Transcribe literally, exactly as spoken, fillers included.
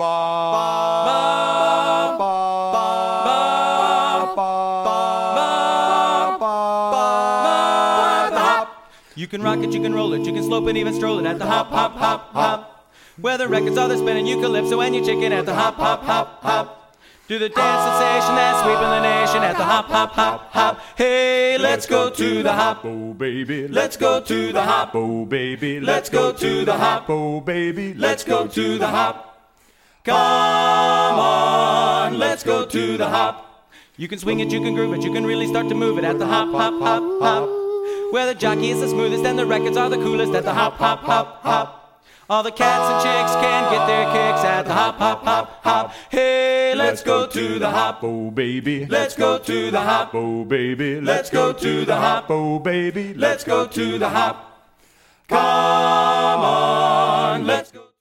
Ba, ba, ba, ba, ba, the hop. You can rock it, you can roll it, you can slope it, even stroll it at the hop, hop, hop, hop. Where the records are, they're spinning, you calypso and you chicken at the hop, hop, hop, hop. Do the dance sensation that's sweeping the nation at the hop, hop, hop, hop. Hey, let's go to the hop, oh baby. Let's go to the hop, oh baby. Let's go to the hop, oh baby. Let's go to the hop. Come on, let's go to the hop. You can swing it, you can groove it, you can really start to move it at the hop, hop, hop, hop. Where the jockey is the smoothest and the records are the coolest at the hop, hop, hop, hop. All the cats and chicks can get their kicks at the hop, hop, hop, hop. Hey, let's go to the hop, oh baby. Let's go to the hop, oh baby. Let's go to the hop, oh baby. Let's go to the hop. Come on, let's go.